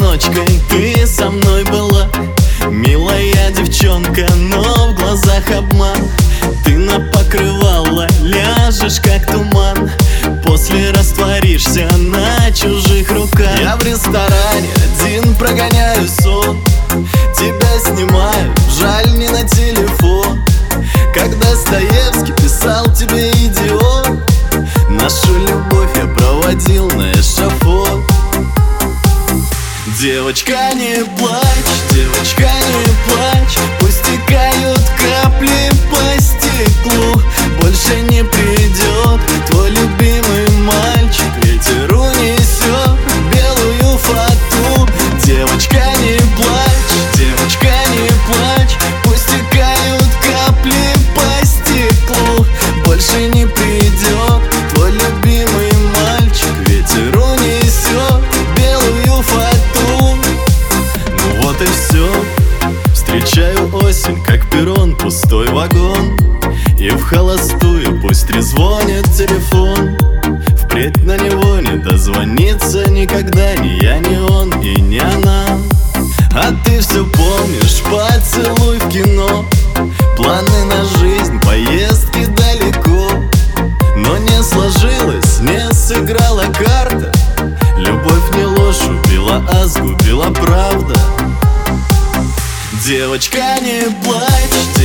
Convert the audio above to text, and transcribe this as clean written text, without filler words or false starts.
одиночкой ты со мной была. Милая девчонка, но в глазах обман. Ты на покрывало ляжешь, как туман, после растворишься на чужих руках. Я в ресторане один прогоняю сон, тебя снимаю, жаль, не на телефон. Как Достоевский писал тебе, идиот, нашу любовь я проводил на эшафот. Девочка, не плачь, девочка, не плачь, пусть текают капли по стеклу. Больше не придет твой любимый мальчик, ветер унесет белую фату. Девочка, не плачь, девочка, не плачь, пусть текают капли по стеклу. Больше не придет твой любимый мальчик, ветер унесет белую фату. Ну вот и все, встречаю осень, как перрон, пустой вагон. И в холостую пусть трезвонит телефон. Впредь на него не дозвониться никогда ни я, ни он и не она. А ты все помнишь, поцелуй в кино, планы на жизнь, поездки далеко. Но не сложилось, не сыграла карта. Любовь не ложь убила, а сгубила правда. Девочка, не плачь,